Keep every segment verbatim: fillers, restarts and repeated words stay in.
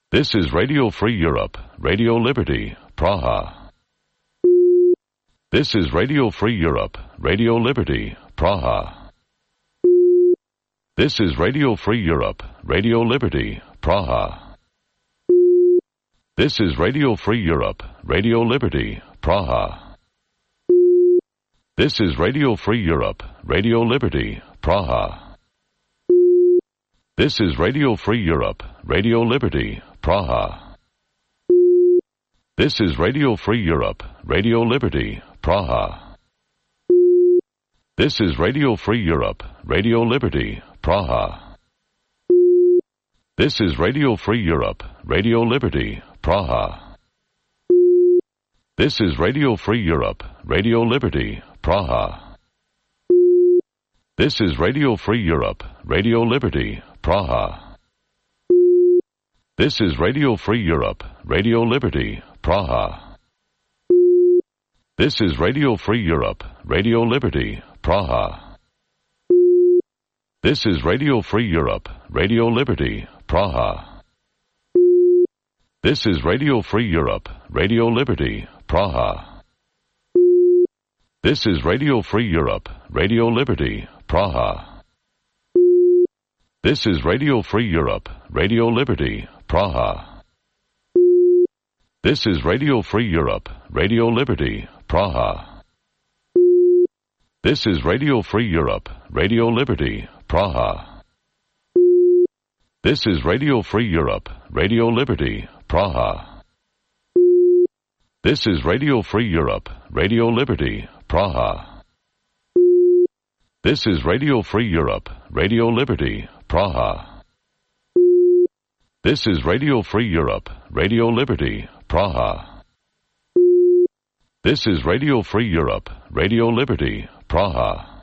This is Radio Free Europe, Radio Liberty, Praha. This is Radio Free Europe, Radio Liberty, Praha. This is Radio Free Europe, Radio Liberty, Praha. This is Radio Free Europe, Radio Liberty, Praha. This is Radio Free Europe, Radio Liberty, Praha. This is Radio Free Europe, Radio Liberty, Praha. This is Radio Free Europe, Radio Liberty, Praha. This is Radio Free Europe, Radio Liberty, Praha. This is Radio Free Europe, Radio Liberty, Praha. This is Radio Free Europe, Radio Liberty, Praha. This is Radio Free Europe, Radio Liberty, Praha. This is Radio Free Europe, Radio Liberty, Praha. This is Radio Free Europe, Radio Liberty, Praha. This is Radio Free Europe, Radio Liberty, Praha. This is Radio Free Europe, Radio Liberty, Praha. This is Radio Free Europe, Radio Liberty, Praha. This is Radio Free Europe, Radio Liberty, Praha. This is Radio Free Europe, Radio Liberty, Praha. This is Radio Free Europe, Radio Liberty, Praha. This is Radio Free Europe, Radio Liberty, Praha. This is Radio Free Europe, Radio Liberty, Praha. This is Radio Free Europe, Radio Liberty, Praha. This is Radio Free Europe, Radio Liberty, Praha. This is Radio Free Europe, Radio Liberty, Praha.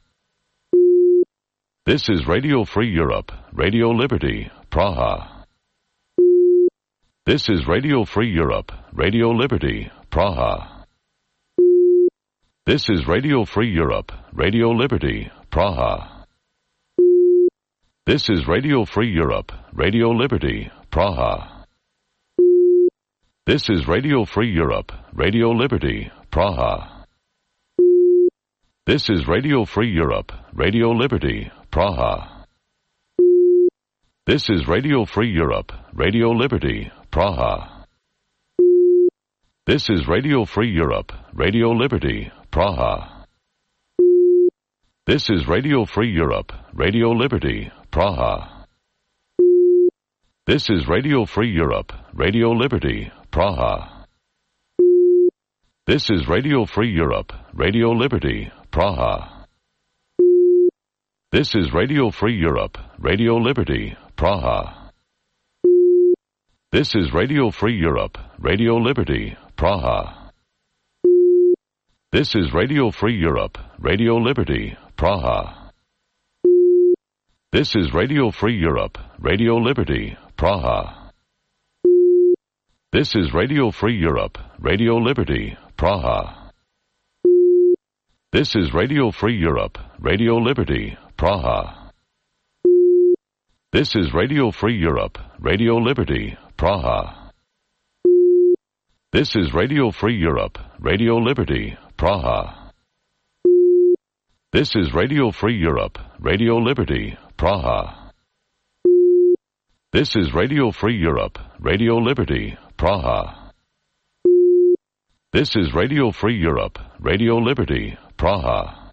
This is Radio Free Europe, Radio Liberty, Praha. This is Radio Free Europe, Radio Liberty, Praha. This is Radio Free Europe, Radio Liberty, Praha. This is Radio Free Europe, Radio Liberty, Praha. This is Radio Free Europe, Radio Liberty, Praha. This is Radio Free Europe, Radio Liberty, Praha. This is Radio Free Europe, Radio Liberty, Praha. This is Radio Free Europe, Radio Liberty, Praha. This is Radio Free Europe, Radio Liberty, Praha. This is Radio Free Europe, Radio Liberty, Praha. This is Radio Free Europe, Radio Liberty, Praha. This is Radio Free Europe, Radio Liberty, Praha. This is Radio Free Europe, Radio Liberty, Praha. This is Radio Free Europe, Radio Liberty, Praha. This is Radio Free Europe, Radio Liberty, Praha. This is Radio Free Europe, Radio Liberty, Praha. This is Radio Free Europe, Radio Liberty, Praha. This is Radio Free Europe, Radio Liberty, Praha. This is Radio Free Europe, Radio Liberty, Praha. This is Radio Free Europe, Radio Liberty, Praha. This is Radio Free Europe, Radio Liberty, Praha. This is Radio Free Europe, Radio Liberty, Praha.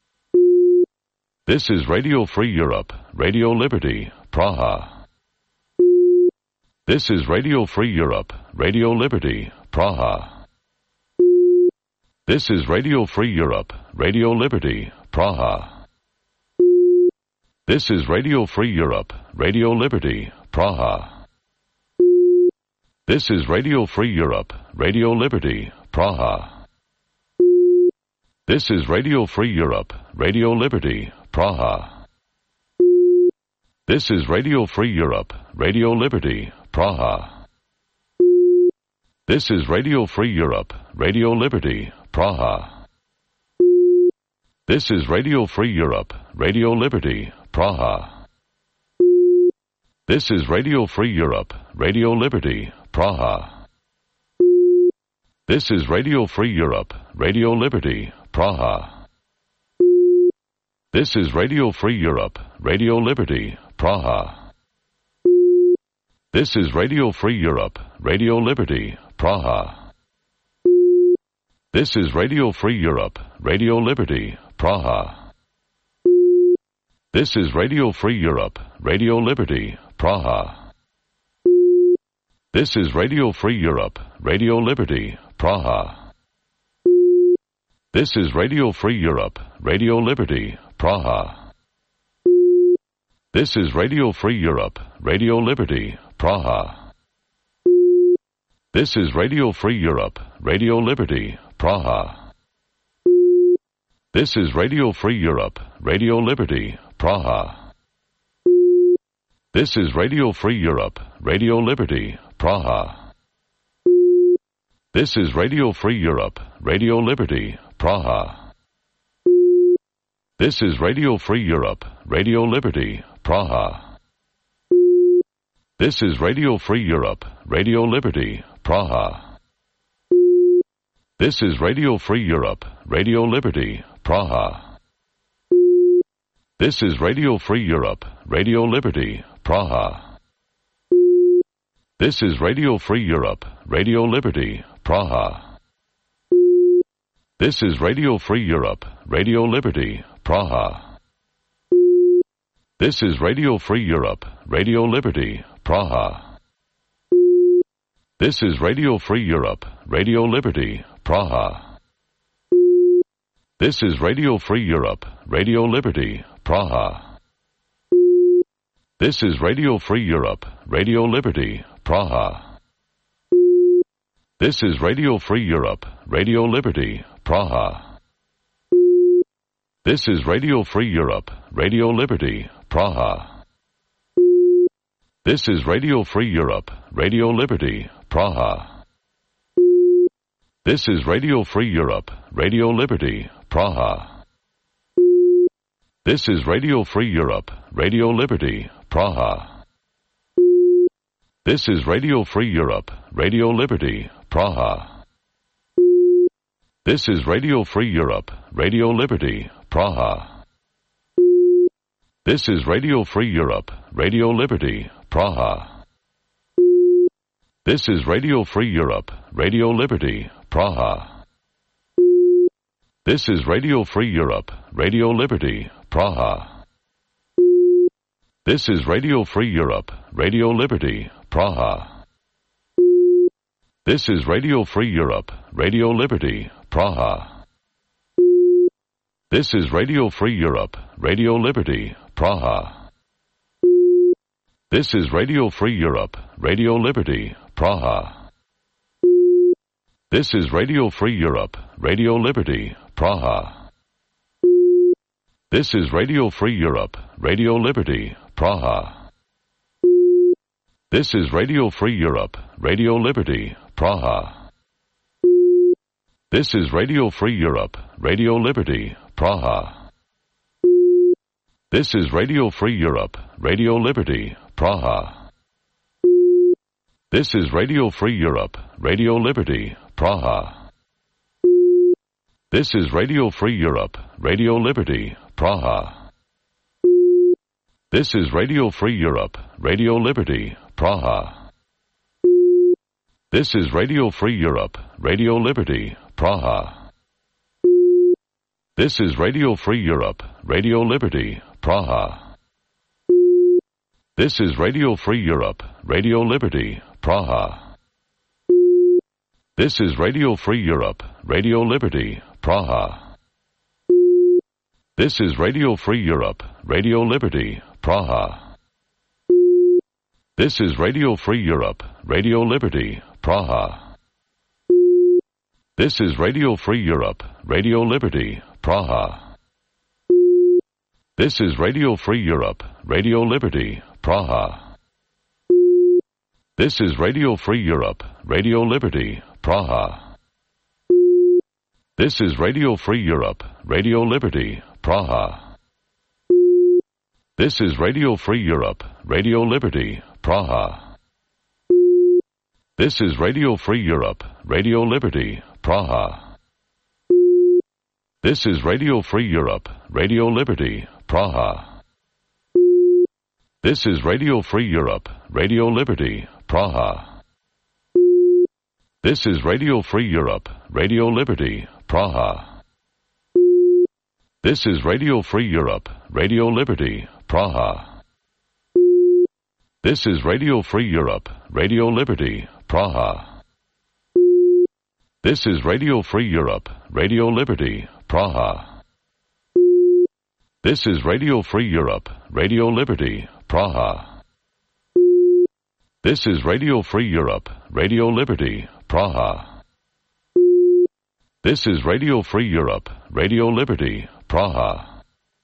This is Radio Free Europe, Radio Liberty, Praha. This is Radio Free Europe, Radio Liberty, Praha. This is Radio Free Europe, Radio Liberty, Praha. This is Radio Free Europe, Radio Liberty, Praha. This is Radio Free Europe, Radio Liberty, Praha. This is Radio Free Europe, Radio Liberty, Praha. This is Radio Free Europe, Radio Liberty, Praha. This is Radio Free Europe, Radio Liberty, Praha. This is Radio Free Europe, Radio Liberty, Praha. This is Radio Free Europe, Radio Liberty, Praha. This is Radio Free Europe, Radio Liberty, Praha. This is Radio Free Europe, Radio Liberty, Praha. This is Radio Free Europe, Radio Liberty, Praha. This is Radio Free Europe, Radio Liberty, Praha. This is Radio Free Europe, Radio Liberty, Praha. This is Radio Free Europe, Radio Liberty, Praha. This is Radio Free Europe, Radio Liberty, Praha. This is Radio Free Europe, Radio Liberty, Praha. This is Radio Free Europe, Radio Liberty, Praha. This is Radio Free Europe, Radio Liberty, Praha. This is Radio Free Europe, Radio Liberty, Praha. This is Radio Free Europe, Radio Liberty, Praha. This is Radio Free Europe, Radio Liberty, Praha. This is Radio Free Europe, Radio Liberty, Praha. This is Radio Free Europe, Radio Liberty, Praha. This is Radio Free Europe, Radio Liberty, Praha. This is Radio Free Europe, Radio Liberty, Praha. This is Radio Free Europe, Radio Liberty, Praha. This is Radio Free Europe, Radio Liberty, Praha. This is Radio Free Europe, Radio Liberty, Praha. This is Radio Free Europe, Radio Liberty, Praha. This is Radio Free Europe, Radio Liberty, Praha. This is Radio Free Europe, Radio Liberty, Praha. This is Radio Free Europe, Radio Liberty, Praha. This is Radio Free Europe, Radio Liberty, Praha. This is Radio Free Europe, Radio Liberty, Praha. This is Radio Free Europe, Radio Liberty, Praha. This is Radio Free Europe, Radio Liberty, Praha. This is Radio Free Europe, Radio Liberty, Praha. This is Radio Free Europe, Radio Liberty, Praha. This is Radio Free Europe, Radio Liberty, Praha. This is Radio Free Europe, Radio Liberty, Praha. This is Radio Free Europe, Radio Liberty, Praha. This is Radio Free Europe, Radio Liberty, Praha. This is Radio Free Europe, Radio Liberty, Praha. This is Radio Free Europe, Radio Liberty, Praha. This is Radio Free Europe, Radio Liberty, Praha. This is Radio Free Europe, Radio Liberty, Praha. This is Radio Free Europe, Radio Liberty, Praha. This is Radio Free Europe, Radio Liberty, Praha. This is Radio Free Europe, Radio Liberty, Praha. This is Radio Free Europe, Radio Liberty, Praha. This is Radio Free Europe, Radio Liberty, Praha. This is Radio Free Europe, Radio Liberty, Praha. This is Radio Free Europe, Radio Liberty, Praha. This is Radio Free Europe, Radio Liberty, Praha. This is Radio Free Europe, Radio Liberty, Praha. This is Radio Free Europe, Radio Liberty, Praha. This is Radio Free Europe, Radio Liberty, Praha. This is Radio Free Europe, Radio Liberty, Praha. This is Radio Free Europe, Radio Liberty, Praha. This is Radio Free Europe, Radio Liberty, Praha. This is Radio Free Europe, Radio Liberty, Praha. This is Radio Free Europe, Radio Liberty, Praha. This is Radio Free Europe, Radio Liberty, Praha. This is Radio Free Europe, Radio Liberty, Praha. This is Radio Free Europe, Radio Liberty, Praha. This is Radio Free Europe, Radio Liberty, Praha. This is Radio Free Europe, Radio Liberty, Praha. This is Radio Free Europe, Radio Liberty, Praha. This is Radio Free Europe, Radio Liberty, Praha. This is Radio Free Europe, Radio Liberty, Praha. This is Radio Free Europe, Radio Liberty, Praha. This is Radio Free Europe, Radio Liberty, Praha. This is Radio Free Europe, Radio Liberty, Praha.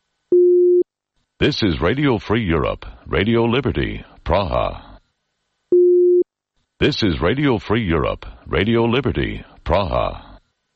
This is Radio Free Europe, Radio Liberty, Praha. This is Radio Free Europe, Radio Liberty, Praha.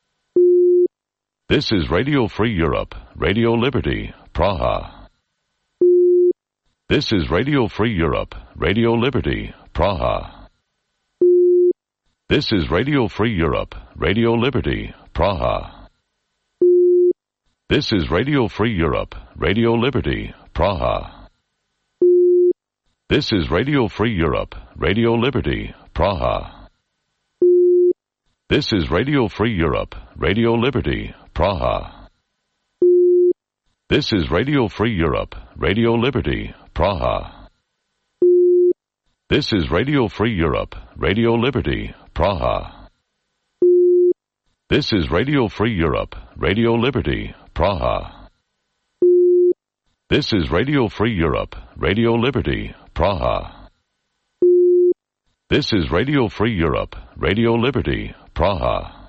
This is Radio Free Europe, Radio Liberty, Praha. This is Radio Free Europe, Radio Liberty, Praha. This is Radio Free Europe, Radio Liberty, Praha. This is Radio Free Europe, Radio Liberty, Praha. This is Radio Free Europe, Radio Liberty, Praha. This is Radio Free Europe, Radio Liberty, Praha. This is Radio Free Europe, Radio Liberty, Praha. This is Radio Free Europe, Radio Liberty, Praha. This is Radio Free Europe, Radio Liberty, Praha. This is Radio Free Europe, Radio Liberty, Praha. This is Radio Free Europe, Radio Liberty, Praha.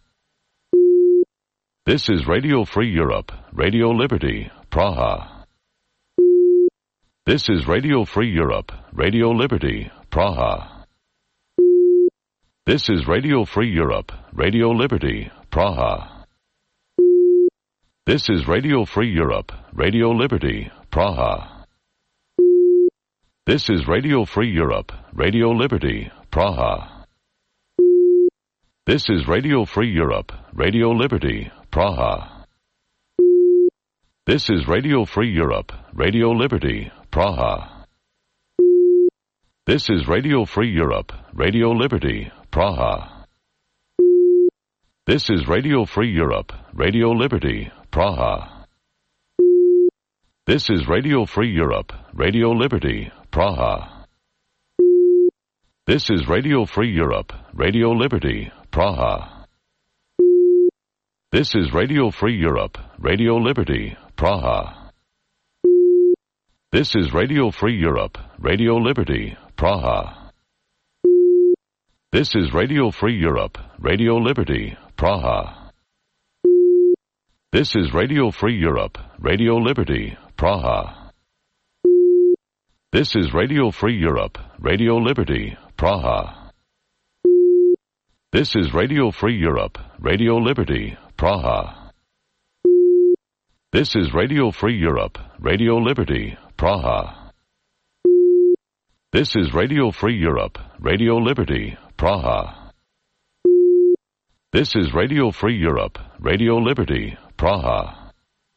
This is Radio Free Europe, Radio Liberty, Praha. This is Radio Free Europe, Radio Liberty, Praha. This is Radio Free Europe, Radio Liberty, Praha. This is Radio Free Europe, Radio Liberty, Praha. This is Radio Free Europe, Radio Liberty, Praha. This is Radio Free Europe, Radio Liberty, Praha. This is Radio Free Europe, Radio Liberty, Praha. This is Radio Free Europe, Radio Liberty, Praha. This is Radio Free Europe, Radio Liberty, Praha. This is Radio Free Europe, Radio Liberty, Praha. This is Radio Free Europe, Radio Liberty, Praha. This is Radio Free Europe, Radio Liberty, Praha. This is Radio Free Europe, Radio Liberty, Praha. This is Radio Free Europe, Radio Liberty, Praha. This is Radio Free Europe, Radio Liberty, Praha. This is Radio Free Europe, Radio Liberty, Praha. This is Radio Free Europe, Radio Liberty, Praha. This is Radio Free Europe, Radio Liberty, Praha. This is Radio Free Europe, Radio Liberty, Praha. This is Radio Free Europe, Radio Liberty, Praha.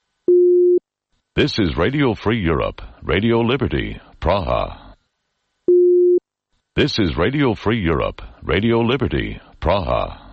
This is Radio Free Europe, Radio Liberty, Praha. This is Radio Free Europe, Radio Liberty, Praha.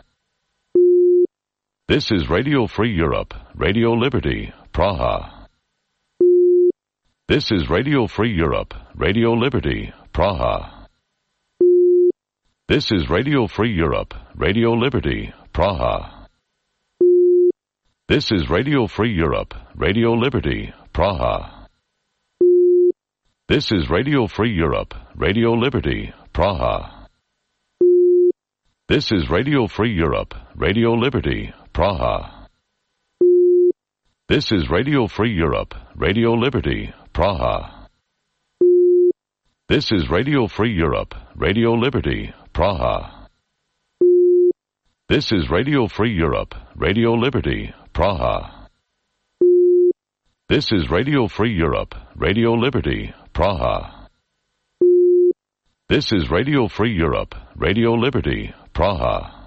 This is Radio Free Europe, Radio Liberty, Praha. This is Radio Free Europe, Radio Liberty, Praha. This is Radio Free Europe, Radio Liberty, Praha. This is Radio Free Europe, Radio Liberty, Praha. This is Radio Free Europe, Radio Liberty, Praha. This is Radio Free Europe, Radio Liberty, Praha. This is Radio Free Europe, Radio Liberty, Praha. This is Radio Free Europe, Radio Liberty, Praha. This is Radio Free Europe, Radio Liberty, Praha. This is Radio Free Europe, Radio Liberty, Praha. This is Radio Free Europe, Radio Liberty, Praha.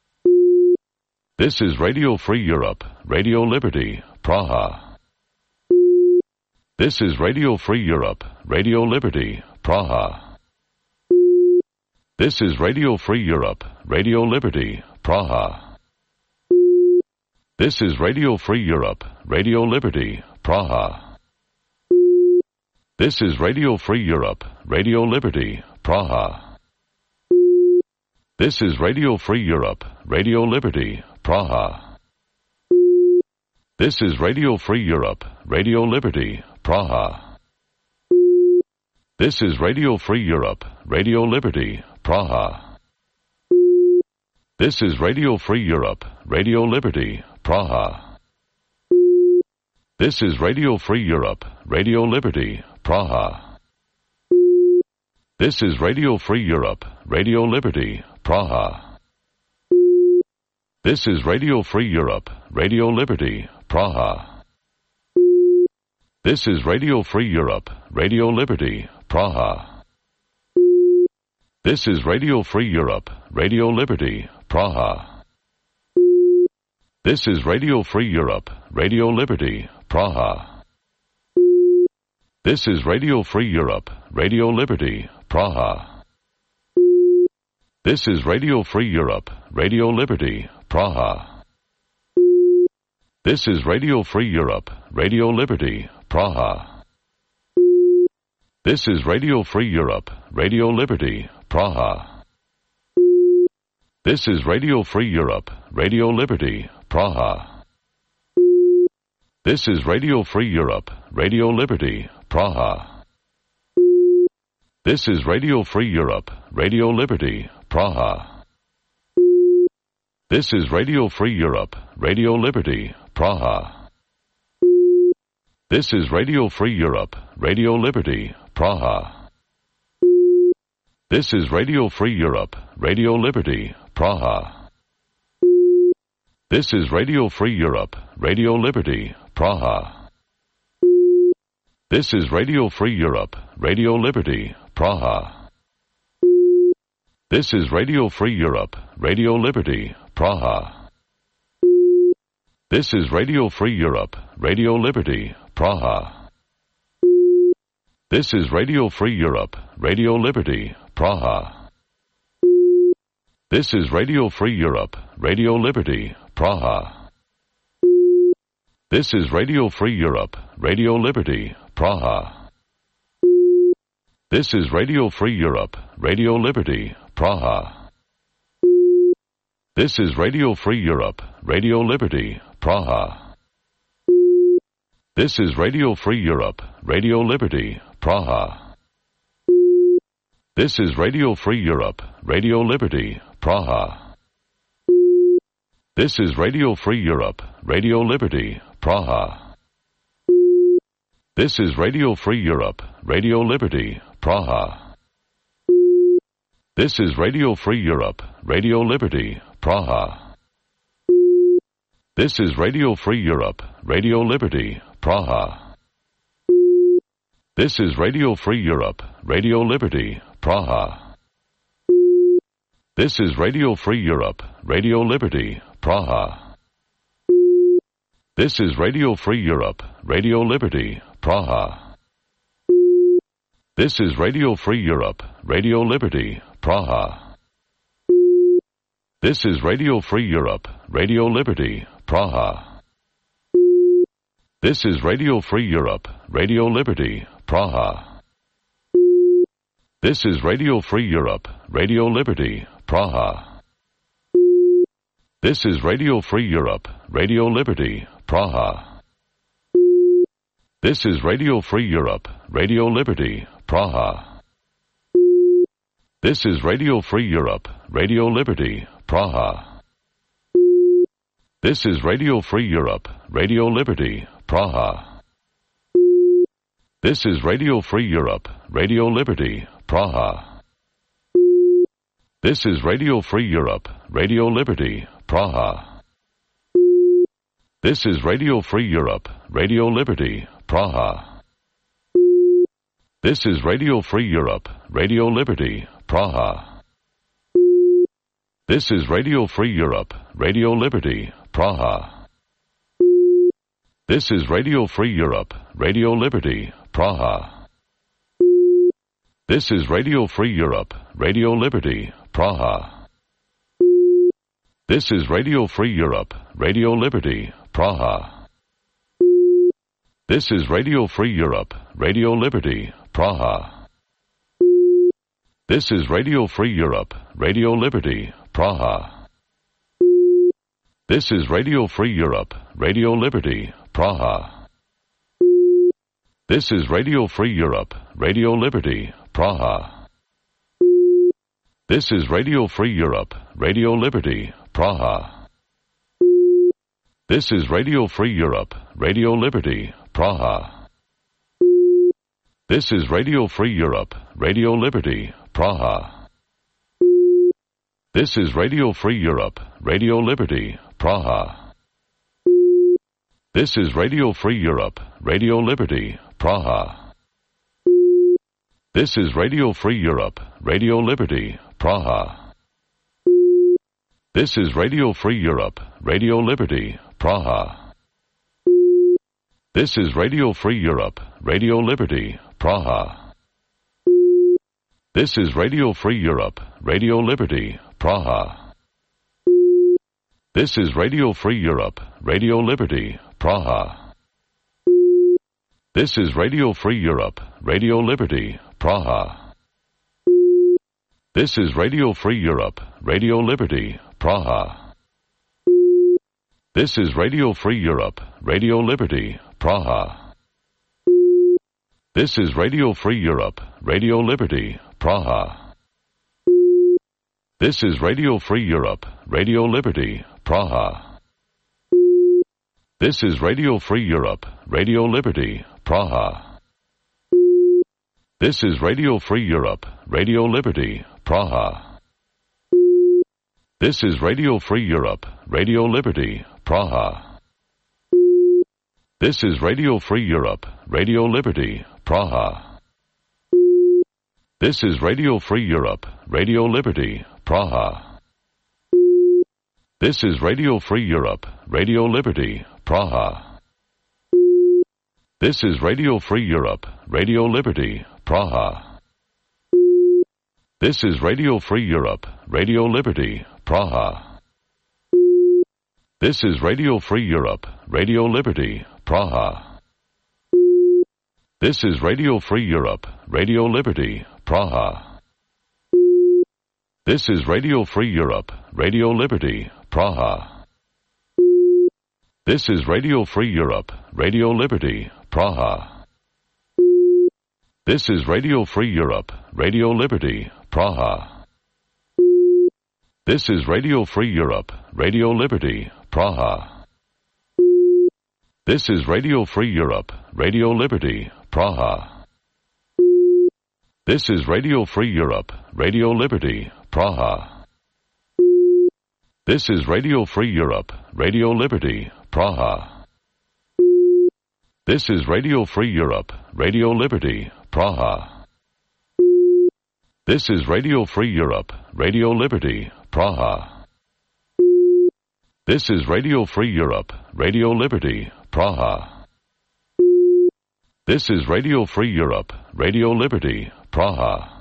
This is Radio Free Europe, Radio Liberty, Praha. This is Radio Free Europe, Radio Liberty, Praha. This is Radio Free Europe, Radio Liberty, Praha. This is Radio Free Europe, Radio Liberty, Praha. This is Radio Free Europe, Radio Liberty, Praha. This is Radio Free Europe, Radio Liberty, Praha. This is Radio Free Europe, Radio Liberty, Praha. This is Radio Free Europe, Radio Liberty, Praha. This is Radio Free Europe, Radio Liberty, Praha. This is Radio Free Europe, Radio Liberty, Praha. This is Radio Free Europe, Radio Liberty, Praha. This is Radio Free Europe, Radio Liberty, Praha. This is Radio Free Europe, Radio Liberty, Praha. This is Radio Free Europe, Radio Liberty, Praha. This is Radio Free Europe, Radio Liberty, Praha. This is Radio Free Europe, Radio Liberty, Praha. This is Radio Free Europe, Radio Liberty, Praha. This is Radio Free Europe, Radio Liberty, Praha. This is Radio Free Europe, Radio Liberty, Praha. This is Radio Free Europe, Radio Liberty, Praha. This is Radio Free Europe, Radio Liberty, Praha. This is Radio Free Europe, Radio Liberty, Praha. This is Radio Free Europe, Radio Liberty, Praha. This is Radio Free Europe, Radio Liberty, Praha. This is Radio Free Europe, Radio Liberty, Praha. This is Radio Free Europe, Radio Liberty, Praha. This is Radio Free Europe, Radio Liberty, Praha. This is Radio Free Europe, Radio Liberty, Praha. This is Radio Free Europe, Radio Liberty, Praha. This is Radio Free Europe, Radio Liberty, Praha. This is Radio Free Europe, Radio Liberty, Praha. This is Radio Free Europe, Radio Liberty, Praha. This is Radio Free Europe, Radio Liberty, Praha. This is Radio Free Europe, Radio Liberty, Praha. This is Radio Free Europe, Radio Liberty, Praha. This is Radio Free Europe, Radio Liberty, Praha. This is Radio Free Europe, Radio Liberty, Praha. This is Radio Free Europe, Radio Liberty, Praha. This is Radio Free Europe, Radio Liberty, Praha. This is Radio Free Europe, Radio Liberty, Praha. This is Radio Free Europe, Radio Liberty, Praha. This is Radio Free Europe, Radio Liberty, Praha. This is Radio Free Europe, Radio Liberty, Praha. This is Radio Free Europe, Radio Liberty, Praha. This is Radio Free Europe, Radio Liberty, Praha. This is Radio Free Europe, Radio Liberty, Praha. This is Radio Free Europe, Radio Liberty, Praha. This is Radio Free Europe, Radio Liberty, Praha. This is Radio Free Europe, Radio Liberty, Praha. This is Radio Free Europe, Radio Liberty, Praha. This is Radio Free Europe, Radio Liberty, Praha. This is Radio Free Europe, Radio Liberty, Praha. This is Radio Free Europe, Radio Liberty, Praha. This is Radio Free Europe, Radio Liberty, Praha. This is Radio Free Europe, Radio Liberty, Praha. This is Radio Free Europe, Radio Liberty, Praha. This is Radio Free Europe, Radio Liberty, Praha. This is Radio Free Europe, Radio Liberty, Praha. This is Radio Free Europe, Radio Liberty, Praha. This is Radio Free Europe, Radio Liberty, Praha. This is Radio Free Europe, Radio Liberty, Praha. This is Radio Free Europe, Radio Liberty, Praha. This is Radio Free Europe, Radio Liberty, Praha. This is Radio Free Europe, Radio Liberty, Praha. This is Radio Free Europe, Radio Liberty, Praha. This is Radio Free Europe, Radio Liberty, Praha. This is Radio Free Europe, Radio Liberty, Praha. This is Radio Free Europe, Radio Liberty, Praha. This is Radio Free Europe, Radio Liberty, Praha. This is Radio Free Europe, Radio Liberty, Praha. This is Radio Free Europe, Radio Liberty, Praha. This is Radio Free Europe, Radio Liberty, Praha. This is Radio Free Europe, Radio Liberty, Praha. This is Radio Free Europe, Radio Liberty, Praha. This is Radio Free Europe, Radio Liberty, Praha. This is Radio Free Europe, Radio Liberty, Praha. This is Radio Free Europe, Radio Liberty, Praha. This is Radio Free Europe, Radio Liberty, Praha. This is Radio Free Europe, Radio Liberty, Praha. This is Radio Free Europe, Radio Liberty, Praha. This is Radio Free Europe, Radio Liberty, Praha. This is Radio Free Europe, Radio Liberty, Praha. This is Radio Free Europe, Radio Liberty, Praha. This is Radio Free Europe, Radio Liberty, Praha. This is Radio Free Europe, Radio Liberty, Praha. This is Radio Free Europe, Radio Liberty, Praha. This is Radio Free Europe, Radio Liberty, Praha. This is Radio Free Europe, Radio Liberty, Praha. This is Radio Free Europe, Radio Liberty, Praha. This is Radio Free Europe, Radio Liberty, Praha. This is Radio Free Europe, Radio Liberty, Praha. This is Radio Free Europe, Radio Liberty, Praha. This is Radio Free Europe, Radio Liberty, Praha. This is Radio Free Europe, Radio Liberty, Praha. This is Radio Free Europe, Radio Liberty, Praha. This is Radio Free Europe, Radio Liberty, Praha. This is Radio Free Europe, Radio Liberty, Praha. This is Radio Free Europe, Radio Liberty, Praha. This is Radio Free Europe, Radio Liberty, Praha.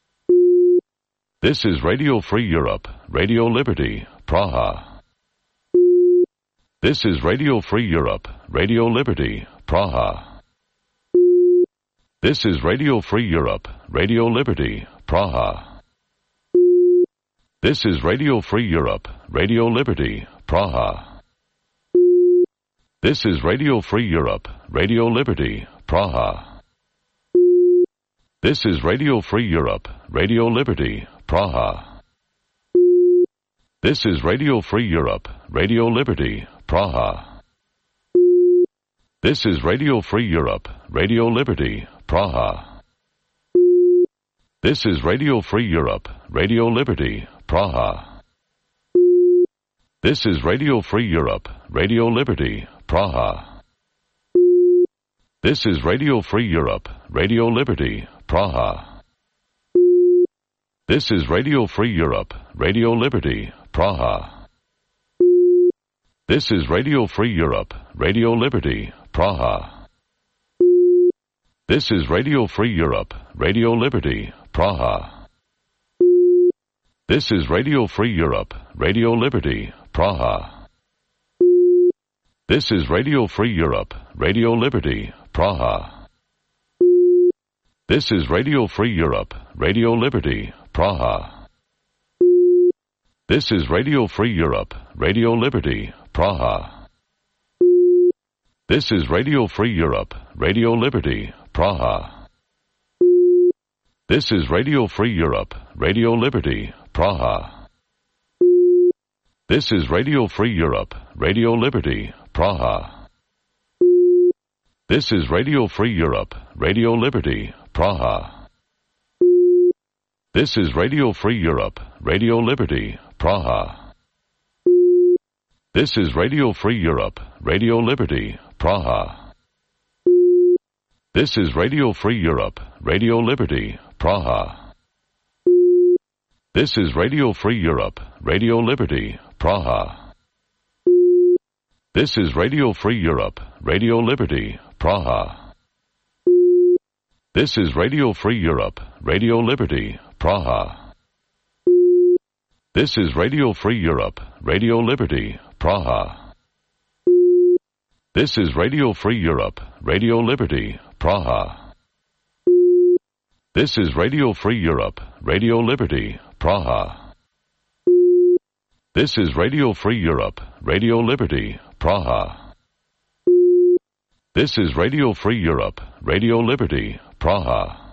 This is Radio Free Europe, Radio Liberty, Praha. This is Radio Free Europe, Radio Liberty, Praha. This is Radio Free Europe, Radio Liberty, Praha. This is Radio Free Europe, Radio Liberty, Praha. This is Radio Free Europe, Radio Liberty, Praha. This is Radio Free Europe, Radio Liberty, Praha. This is Radio Free Europe, Radio Liberty, Praha. This is Radio Free Europe, Radio Liberty, Praha. This is Radio Free Europe, Radio Liberty, Praha. This is Radio Free Europe, Radio Liberty, Praha. This is Radio Free Europe, Radio Liberty, Praha. This is Radio Free Europe, Radio Liberty, Praha. This is Radio Free Europe, Radio Liberty, Praha. This is Radio Free Europe, Radio Liberty, Praha. This is Radio Free Europe, Radio Liberty, Praha. This is Radio Free Europe, Radio Liberty, Praha. This is Radio Free Europe, Radio Liberty, Praha. This is Radio Free Europe, Radio Liberty, Praha. This is Radio Free Europe, Radio Liberty, Praha. This is Radio Free Europe, Radio Liberty, Praha. This is Radio Free Europe, Radio Liberty, Praha. This is Radio Free Europe, Radio Liberty, Praha. This is Radio Free Europe, Radio Liberty, Praha. This is Radio Free Europe, Radio Liberty, Praha. This is Radio Free Europe, Radio Liberty, Praha. This is Radio Free Europe, Radio Liberty, Praha. This is Radio Free Europe, Radio Liberty, Praha. This is Radio Free Europe, Radio Liberty, Praha. This is Radio Free Europe, Radio Liberty, Praha. This is Radio Free Europe, Radio Liberty, Praha. This is Radio Free Europe, Radio Liberty, Praha. This is Radio Free Europe, Radio Liberty, Praha. This is Radio Free Europe, Radio Liberty, Praha.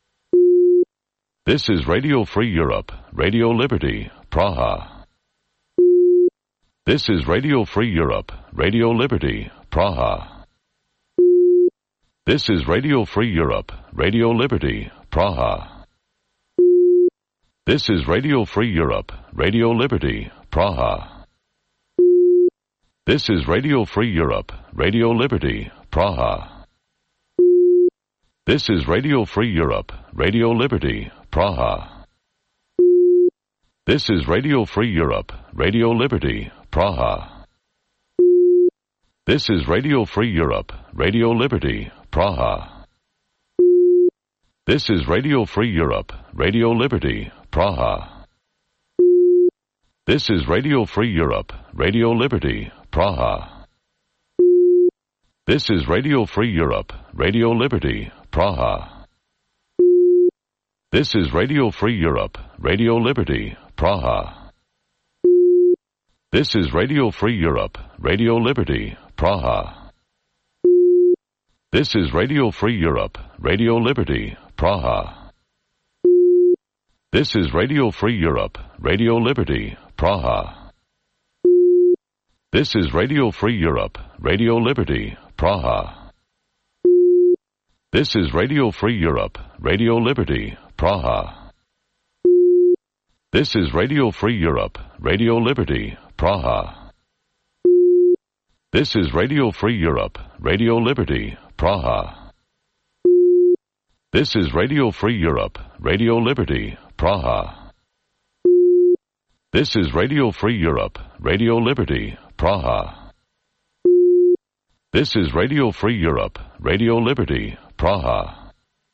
This is Radio Free Europe, Radio Liberty, Praha. This is Radio Free Europe, Radio Liberty, Praha. This is Radio Free Europe, Radio Liberty, Praha. This is Radio Free Europe, Radio Liberty, Praha. This is Radio Free Europe, Radio Liberty, Praha. This is Radio Free Europe, Radio Liberty, Praha. This is Radio Free Europe, Radio Liberty, Praha. This is Radio Free Europe, Radio Liberty, Praha. This is Radio Free Europe, Radio Liberty, Praha. This is Radio Free Europe, Radio Liberty, Praha. This is Radio Free Europe, Radio Liberty, Praha. This is Radio Free Europe, Radio Liberty, Praha. This is Radio Free Europe, Radio Liberty, Praha. This is Radio Free Europe, Radio Liberty, Praha. This is Radio Free Europe, Radio Liberty, Praha. This is Radio Free Europe, Radio Liberty, Praha. This is Radio Free Europe, Radio Liberty, Praha. This is Radio Free Europe, Radio Liberty, Praha. This is Radio Free Europe, Radio Liberty, Praha. This is Radio Free Europe, Radio Liberty, Praha. This is Radio Free Europe, Radio Liberty, Praha. This is Radio Free Europe, Radio Liberty, Praha.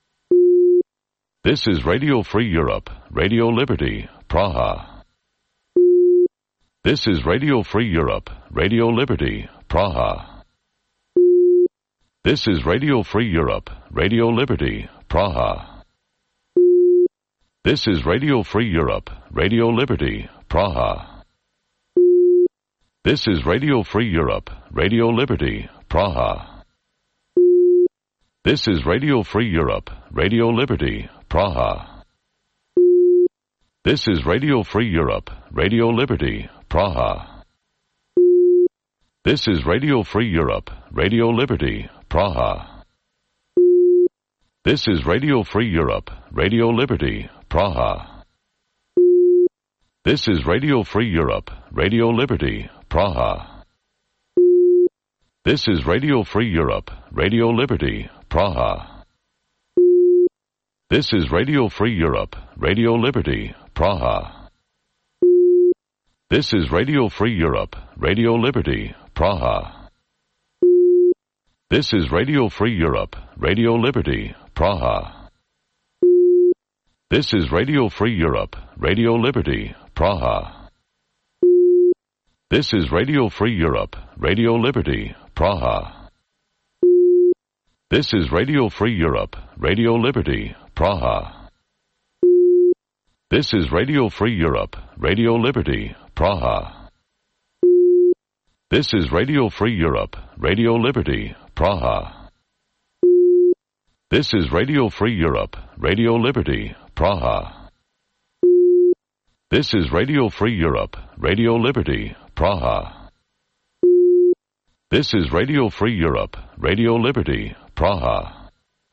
This is Radio Free Europe, Radio Liberty, Praha. This is Radio Free Europe, Radio Liberty, Praha. This is Radio Free Europe, Radio Liberty, Praha. This is Radio Free Europe, Radio Liberty, Praha. This is Radio Free Europe, Radio Liberty, Praha. This is Radio Free Europe, Radio Liberty, Praha. This is Radio Free Europe, Radio Liberty, Praha. This is Radio Free Europe, Radio Liberty, Praha. This is Radio Free Europe, Radio Liberty, Praha. This is Radio Free Europe, Radio Liberty, Praha. This is Radio Free Europe, Radio Liberty, Praha. This is Radio Free Europe, Radio Liberty, Praha. This is Radio Free Europe, Radio Liberty, Praha. This is Radio Free Europe, Radio Liberty, Praha. This is Radio Free Europe, Radio Liberty, Praha. This is Radio Free Europe, Radio Liberty, Praha. This is Radio Free Europe, Radio Liberty, Praha. This is Radio Free Europe, Radio Liberty, Praha. This is Radio Free Europe, Radio Liberty, Praha. This is Radio Free Europe, Radio Liberty, Praha. This is Radio Free Europe, Radio Liberty, Praha. This is Radio Free Europe, Radio Liberty, Praha.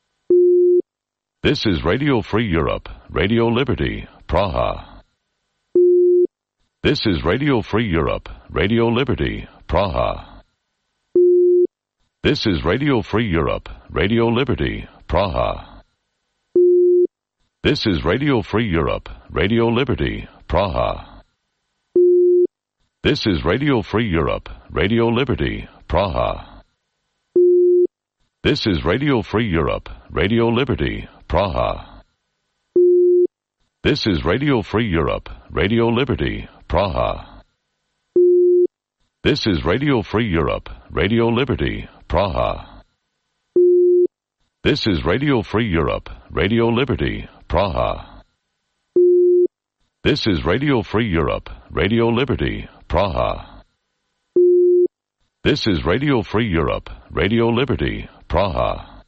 This is Radio Free Europe, Radio Liberty, Praha. This is Radio Free Europe, Radio Liberty, Praha. This is Radio Free Europe, Radio Liberty, Praha. This is Radio Free Europe, Radio Liberty, Praha. This is Radio Free Europe, Radio Liberty, Praha. This is Radio Free Europe, Radio Liberty, Praha. This is Radio Free Europe, Radio Liberty, Praha. This is Radio Free Europe, Radio Liberty, Praha. This is Radio Free Europe, Radio Liberty, Praha. This is Radio Free Europe, Radio Liberty, Praha. This is Radio Free Europe, Radio Liberty, Praha.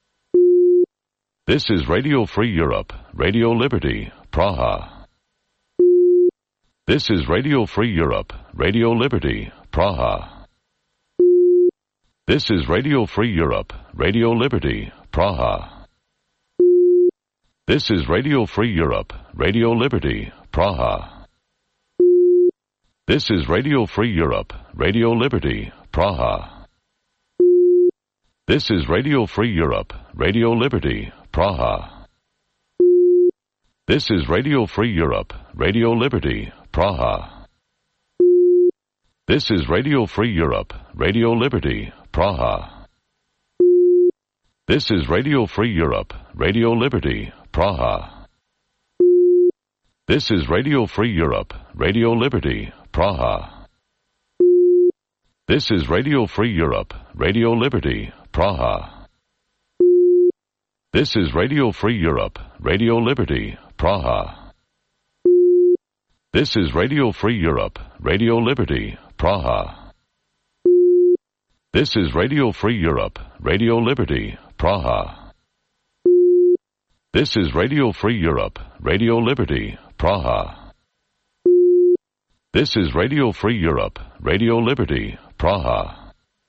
This is Radio Free Europe, Radio Liberty, Praha. This is Radio Free Europe, Radio Liberty, Praha. This is Radio Free Europe, Radio Liberty, Praha. This is Radio Free Europe, Radio Liberty, Praha. This is Radio Free Europe, Radio Liberty, Praha. This is Radio Free Europe, Radio Liberty, Praha. This is Radio Free Europe, Radio Liberty, Praha. This is Radio Free Europe, Radio Liberty, Praha. This is Radio Free Europe, Radio Liberty, Praha. This is Radio Free Europe, Radio Liberty, Praha. This is Radio Free Europe, Radio Liberty, Praha. This is Radio Free Europe, Radio Liberty, Praha. This is Radio Free Europe, Radio Liberty, Praha. This is Radio Free Europe, Radio Liberty, Praha. This is Radio Free Europe, Radio Liberty, Praha. This is Radio Free Europe, Radio Liberty, Praha.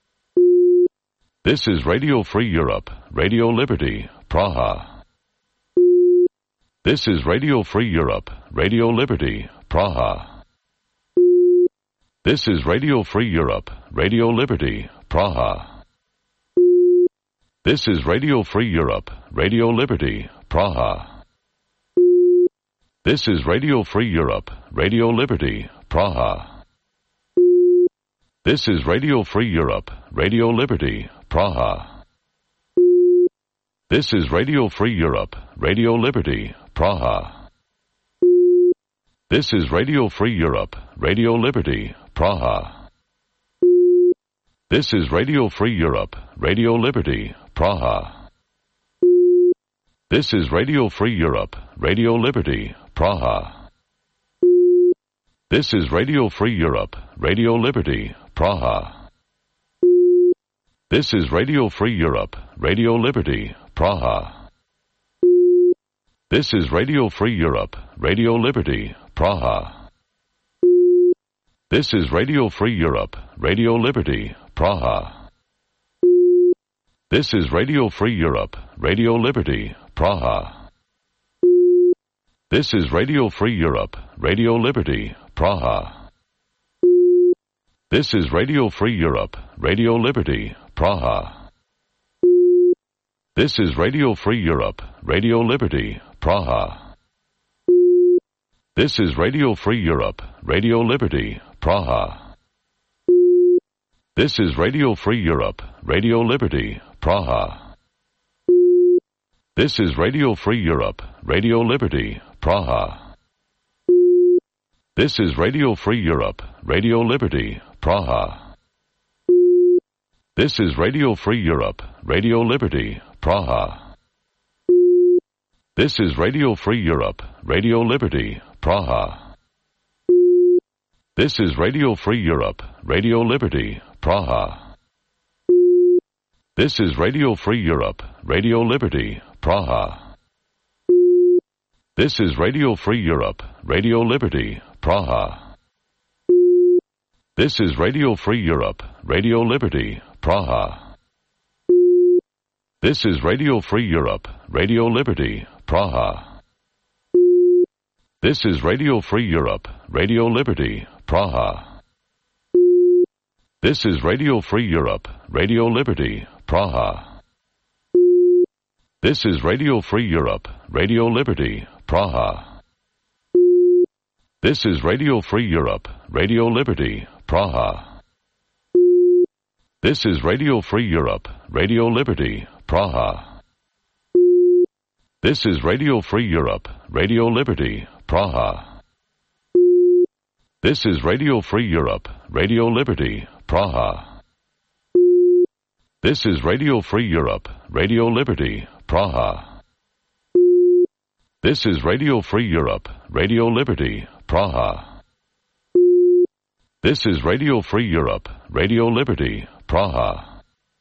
This is Radio Free Europe, Radio Liberty, Praha. This is Radio Free Europe, Radio Liberty, Praha. This is Radio Free Europe, Radio Liberty, Praha. This is Radio Free Europe, Radio Liberty, Praha. This is Radio Free Europe, Radio Liberty, Praha. This is Radio Free Europe, Radio Liberty, Praha. This is Radio Free Europe, Radio Liberty, Praha. This is Radio Free Europe, Radio Liberty, Praha. This is Radio Free Europe, Radio Liberty, Praha. This is Radio Free Europe, Radio Liberty, Praha. This is Radio Free Europe, Radio Liberty, Praha. This is Radio Free Europe, Radio Liberty, Praha. This is Radio Free Europe, Radio Liberty, Praha. This is Radio Free Europe, Radio Liberty, Praha. This is Radio Free Europe, Radio Liberty, Praha. This is Radio Free Europe, Radio Liberty, Praha. This is Radio Free Europe, Radio Liberty, Praha. This is Radio Free Europe, Radio Liberty, Praha. This is Radio Free Europe, Radio Liberty, Praha. This is Radio Free Europe, Radio Liberty, Praha. This is Radio Free Europe, Radio Liberty, Praha. This is Radio Free Europe, Radio Liberty, Praha. This is Radio Free Europe, Radio Liberty, Praha. This is Radio Free Europe, Radio Liberty, Praha. This is Radio Free Europe, Radio Liberty, Praha. This is Radio Free Europe, Radio Liberty, Praha. This is Radio Free Europe, Radio Liberty, Praha. This is Radio Free Europe, Radio Liberty, Praha. This is Radio Free Europe, Radio Liberty, Praha. This is Radio Free Europe, Radio Liberty, Praha. This is Radio Free Europe, Radio Liberty, Praha. This is Radio Free Europe, Radio Liberty, Praha. This is Radio Free Europe, Radio Liberty, Praha. This is Radio Free Europe, Radio Liberty, Praha. This is Radio Free Europe, Radio Liberty, Praha. This is Radio Free Europe, Radio Liberty, Praha. This is Radio Free Europe, Radio Liberty, Praha. This is Radio Free Europe, Radio Liberty, Praha. This is Radio Free Europe, Radio Liberty, Praha.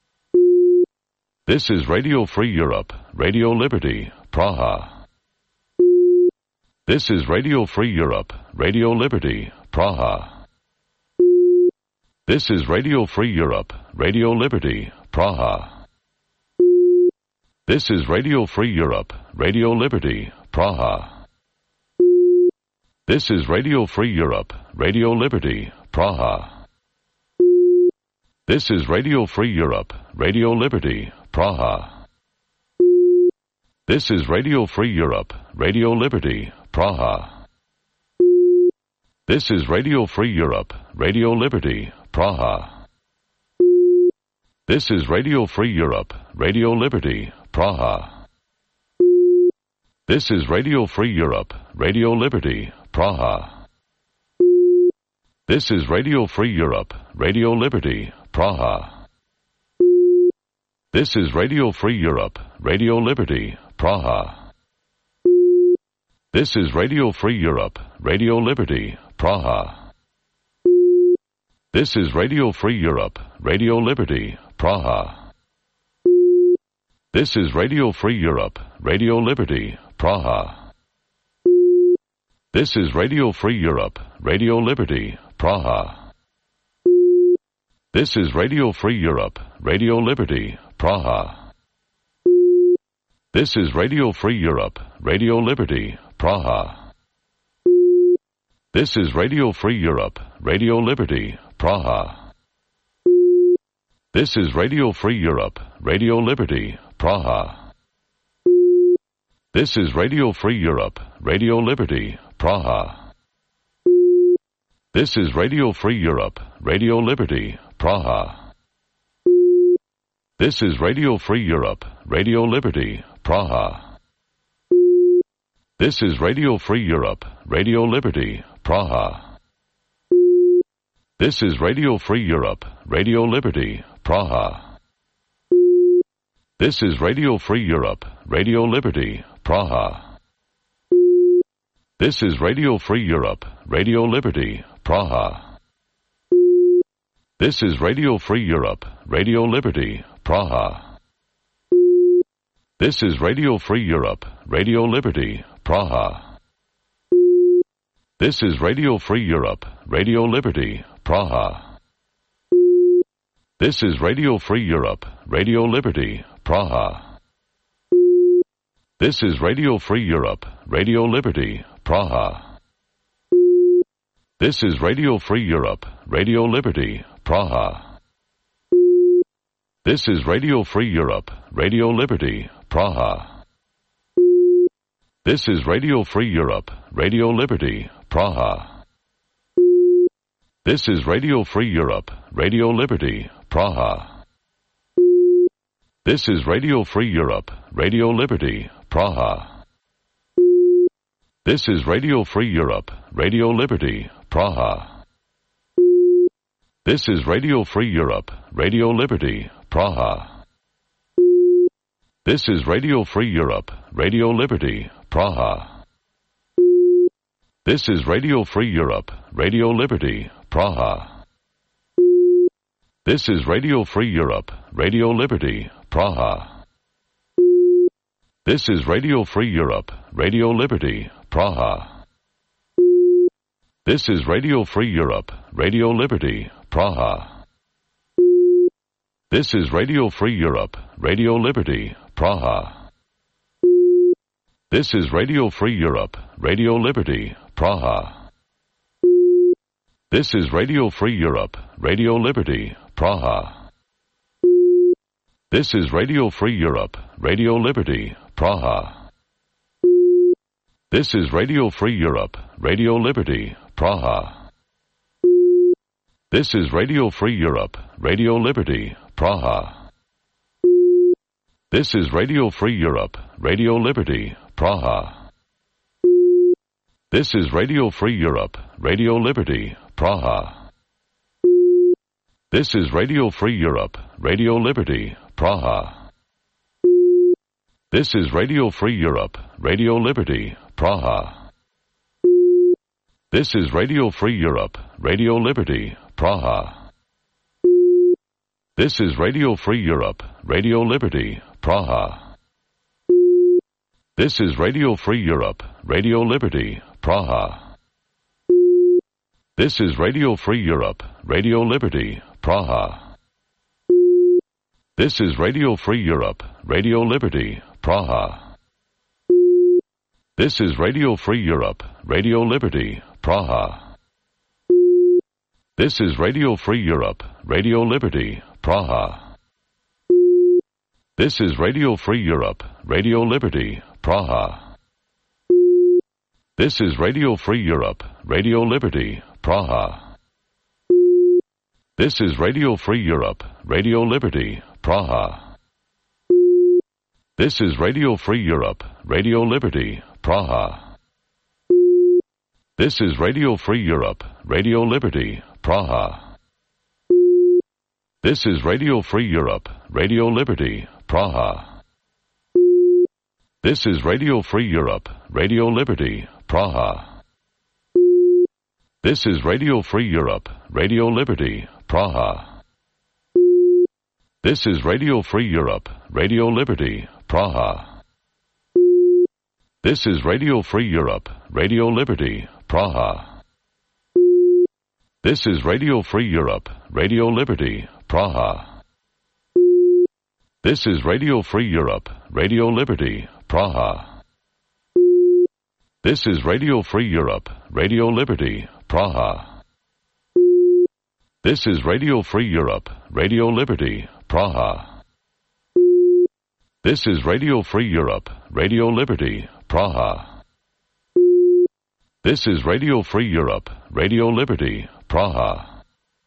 This is Radio Free Europe, Radio Liberty, Praha. This is Radio Free Europe, Radio Liberty, Praha. This is Radio Free Europe, Radio Liberty, Praha. This is Radio Free Europe, Radio Liberty, Praha. This is Radio Free Europe, Radio Liberty, Praha. This is Radio Free Europe, Radio Liberty, Praha. This is Radio Free Europe, Radio Liberty, Praha. This is Radio Free Europe, Radio Liberty, Praha. This is Radio Free Europe, Radio Liberty, Praha. This is Radio Free Europe, Radio Liberty, Praha. This is Radio Free Europe, Radio Liberty, Praha. This is Radio Free Europe, Radio Liberty, Praha. This is Radio Free Europe, Radio Liberty, Praha. This is Radio Free Europe, Radio Liberty, Praha. This is Radio Free Europe, Radio Liberty, Praha. This is Radio Free Europe, Radio Liberty, Praha. This is Radio Free Europe, Radio Liberty, Praha. This is Radio Free Europe, Radio Liberty, Praha. This is Radio Free Europe, Radio Liberty, Praha. This is Radio Free Europe, Radio Liberty, Praha. This is Radio Free Europe, Radio Liberty, Praha. This is Radio Free Europe, Radio Liberty, Praha. This is Radio Free Europe, Radio Liberty, Praha. This is Radio Free Europe, Radio Liberty, Praha. This is Radio Free Europe, Radio Liberty, Praha. This is Radio Free Europe, Radio Liberty, Praha. This is Radio Free Europe, Radio Liberty, Praha. This is Radio Free Europe, Radio Liberty, Praha. This is Radio Free Europe, Radio Liberty, Praha. This is Radio Free Europe, Radio Liberty, Praha. This is Radio Free Europe, Radio Liberty, Praha. This is Radio Free Europe, Radio Liberty, Praha. This is Radio Free Europe, Radio Liberty, Praha. This is Radio Free Europe, Radio Liberty, Praha. This is Radio Free Europe, Radio Liberty, Praha. This is Radio Free Europe, Radio Liberty, Praha. This is Radio Free Europe, Radio Liberty, Praha. This is Radio Free Europe, Radio Liberty, Praha. This is Radio Free Europe, Radio Liberty, Praha. This is Radio Free Europe, Radio Liberty, Praha. This is Radio Free Europe, Radio Liberty, Praha. This is Radio Free Europe, Radio Liberty, Praha. This is Radio Free Europe, Radio Liberty, Praha. This is Radio Free Europe, Radio Liberty, Praha. This is Radio Free Europe, Radio Liberty, Praha. This is Radio Free Europe, Radio Liberty, Praha. This is Radio Free Europe, Radio Liberty, Praha. This is Radio Free Europe, Radio Liberty, Praha. This is Radio Free Europe, Radio Liberty, Praha. This is Radio Free Europe, Radio Liberty, Praha. This is Radio Free Europe, Radio Liberty, Praha. This is Radio Free Europe, Radio Liberty, Praha. This is Radio Free Europe, Radio Liberty, Praha. This is Radio Free Europe, Radio Liberty, Praha. This is Radio Free Europe, Radio Liberty, Praha. This is Radio Free Europe, Radio Liberty, Praha. This is Radio Free Europe, Radio Liberty, Praha. This is Radio Free Europe, Radio Liberty, Praha. This is Radio Free Europe, Radio Liberty, Praha. This is Radio Free Europe, Radio Liberty, Praha. This is Radio Free Europe, Radio Liberty, Praha. This is Radio Free Europe, Radio Liberty, Praha. This is Radio Free Europe, Radio Liberty, Praha. This is Radio Free Europe, Radio Liberty, Praha. This is Radio Free Europe, Radio Liberty, Praha. This is Radio Free Europe, Radio Liberty, Praha. This is Radio Free Europe, Radio Liberty, Praha. This is Radio Free Europe, Radio Liberty, Praha. This is Radio Free Europe, Radio Liberty, Praha. This is Radio Free Europe, Radio Liberty, Praha. This is Radio Free Europe, Radio Liberty, Praha. This is Radio Free Europe, Radio Liberty, Praha. This is Radio Free Europe, Radio Liberty, Praha. This is Radio Free Europe, Radio Liberty, Praha. This is Radio Free Europe, Radio Liberty, Praha. This is Radio Free Europe, Radio Liberty, Praha. This is Radio Free Europe, Radio Liberty, Praha.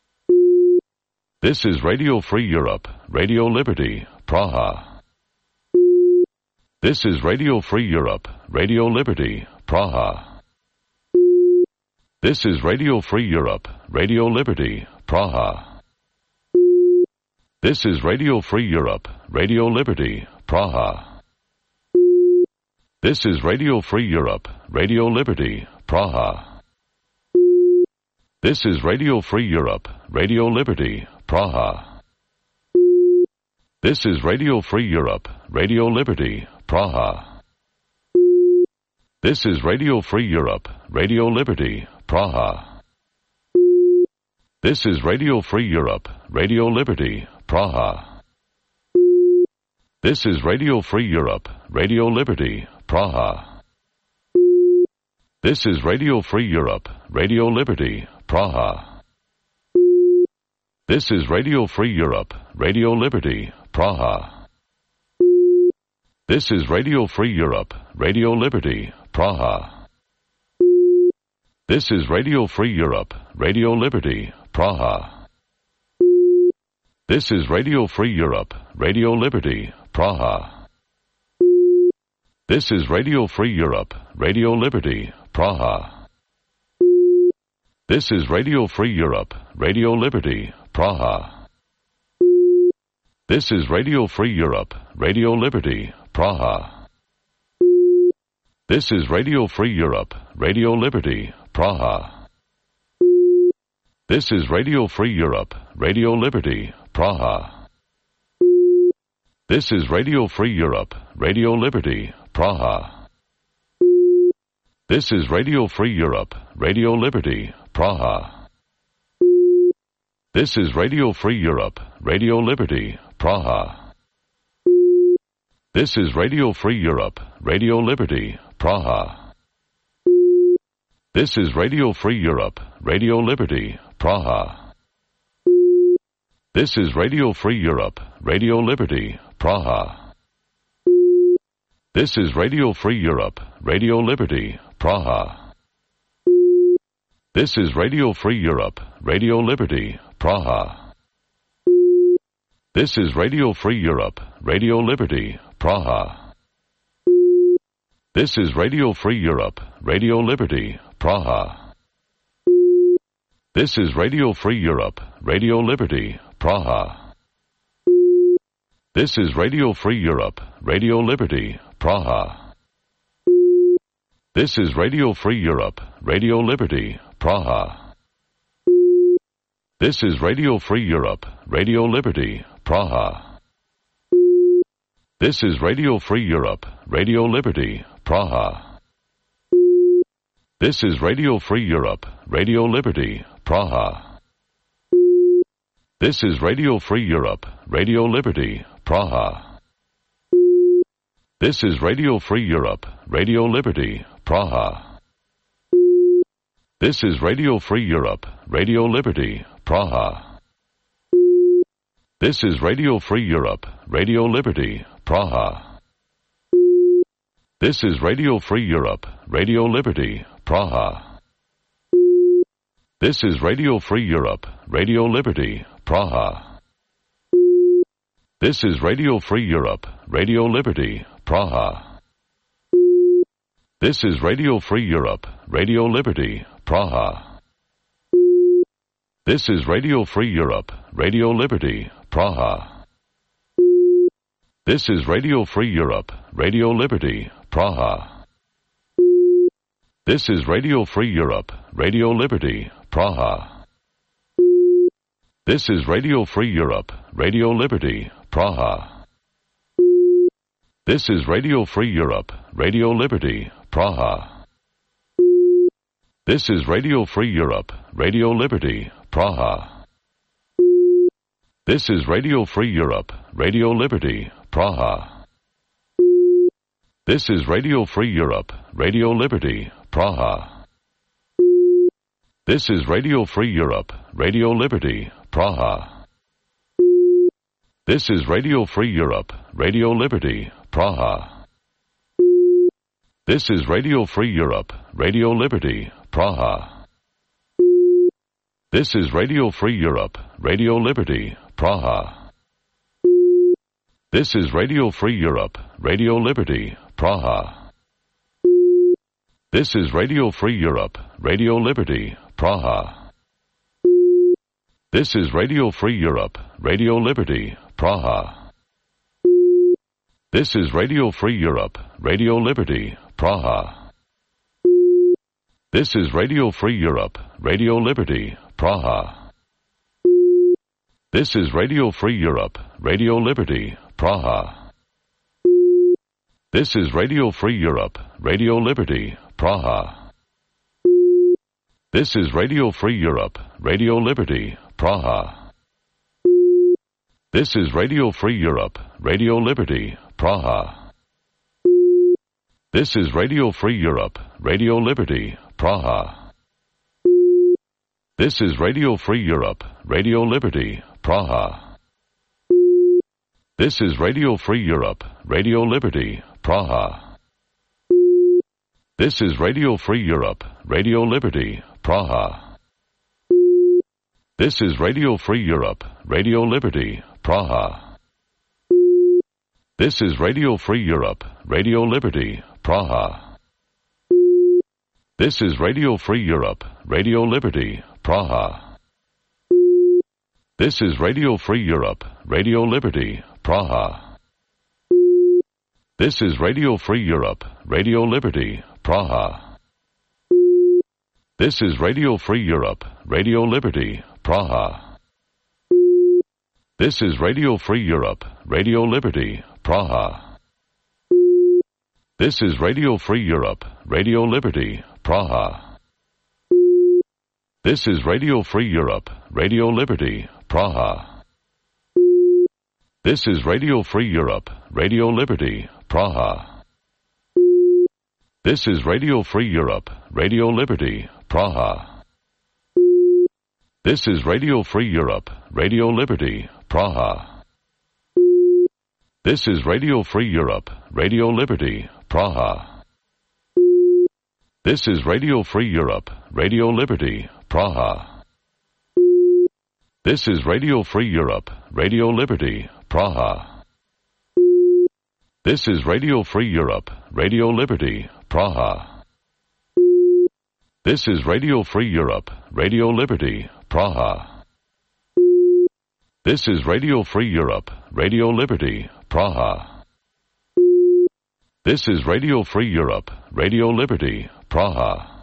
This is Radio Free Europe, Radio Liberty, Praha. This is Radio Free Europe, Radio Liberty, Praha. This is Radio Free Europe, Radio Liberty, Praha. This is Radio Free Europe, Radio Liberty, Praha. This is Radio Free Europe, Radio Liberty, Praha. This is Radio Free Europe, Radio Liberty, Praha. This is Radio Free Europe, Radio Liberty, Praha. This is Radio Free Europe, Radio Liberty, Praha. This is Radio Free Europe, Radio Liberty, Praha. This is Radio Free Europe, Radio Liberty, Praha. This is Radio Free Europe, Radio Liberty, Praha. This is Radio Free Europe, Radio Liberty, Praha. This is Radio Free Europe, Radio Liberty, Praha. This is Radio Free Europe, Radio Liberty, Praha. This is Radio Free Europe, Radio Liberty, Praha. This is Radio Free Europe, Radio Liberty, Praha. This is Radio Free Europe, Radio Liberty, Praha. This is Radio Free Europe, Radio Liberty, Praha. This is Radio Free Europe, Radio Liberty, Praha. This is Radio Free Europe, Radio Liberty, Praha. This is Radio Free Europe, Radio Liberty, Praha. This is Radio Free Europe, Radio Liberty, Praha. This is Radio Free Europe, Radio Liberty, Praha. This is Radio Free Europe, Radio Liberty, Praha. This is Radio Free Europe, Radio Liberty, Praha. This is Radio Free Europe, Radio Liberty, Praha. This is Radio Free Europe, Radio Liberty, Praha. This is Radio Free Europe, Radio Liberty, Praha. This is Radio Free Europe, Radio Liberty, Praha. This is Radio Free Europe, Radio Liberty, Praha. This is Radio Free Europe, Radio Liberty, Praha. This is Radio Free Europe, Radio Liberty, Praha. This is Radio Free Europe, Radio Liberty, Praha. This is Radio Free Europe, Radio Liberty, Praha. This is Radio Free Europe, Radio Liberty, Praha. This is Radio Free Europe, Radio Liberty, Praha. This is Radio Free Europe, Radio Liberty, Praha. This is Radio Free Europe, Radio Liberty, Praha. This is Radio Free Europe, Radio Liberty, Praha. This is Radio Free Europe, Radio Liberty, Praha. This is Radio Free Europe, Radio Liberty, Praha. This is Radio Free Europe, Radio Liberty, Praha. This is Radio Free Europe, Radio Liberty, Praha. This is Radio Free Europe, Radio Liberty, Praha. This is Radio Free Europe, Radio Liberty, Praha. This is Radio Free Europe, Radio Liberty, Praha. This is Radio Free Europe, Radio Liberty, Praha. This is Radio Free Europe, Radio Liberty, Praha. This is Radio Free Europe, Radio Liberty, Praha. This is Radio Free Europe, Radio Liberty, Praha. This is Radio Free Europe, Radio Liberty, Praha. This is Radio Free Europe, Radio Liberty, Praha. This is Radio Free Europe, Radio Liberty, Praha. This is Radio Free Europe, Radio Liberty, Praha. This is Radio Free Europe, Radio Liberty, Praha. This is Radio Free Europe, Radio Liberty, Praha. This is Radio Free Europe, Radio Liberty, Praha. This is Radio Free Europe, Radio Liberty, Praha. This is Radio Free Europe, Radio Liberty, Praha. This is Radio Free Europe, Radio Liberty, Praha. This is Radio Free Europe, Radio Liberty, Praha. This is Radio Free Europe, Radio Liberty, Praha. This is Radio Free Europe, Radio Liberty, Praha. This is Radio Free Europe, Radio Liberty, Praha. This is Radio Free Europe, Radio Liberty, Praha. This is Radio Free Europe, Radio Liberty, Praha. This is Radio Free Europe, Radio Liberty, Praha. This is Radio Free Europe, Radio Liberty, Praha. This is Radio Free Europe, Radio Liberty, Praha. This is Radio Free Europe, Radio Liberty, Praha. This is Radio Free Europe, Radio Liberty, Praha. This is Radio Free Europe, Radio Liberty, Praha. This is Radio Free Europe, Radio Liberty, Praha. This is Radio Free Europe, Radio Liberty, Praha. This is Radio Free Europe, Radio Liberty, Praha. This is Radio Free Europe, Radio Liberty, Praha. This is Radio Free Europe, Radio Liberty, Praha. This is Radio Free Europe, Radio Liberty, Praha. This is Radio Free Europe, Radio Liberty, Praha. This is Radio Free Europe, Radio Liberty, Praha. This is Radio Free Europe, Radio Liberty, Praha. This is Radio Free Europe, Radio Liberty, Praha. This is Radio Free Europe, Radio Liberty, Praha. This is Radio Free Europe, Radio Liberty, Praha. This is Radio Free Europe, Radio Liberty, Praha. This is Radio Free Europe, Radio Liberty, Praha. This is Radio Free Europe, Radio Liberty, Praha. This is Radio Free Europe, Radio Liberty, Praha.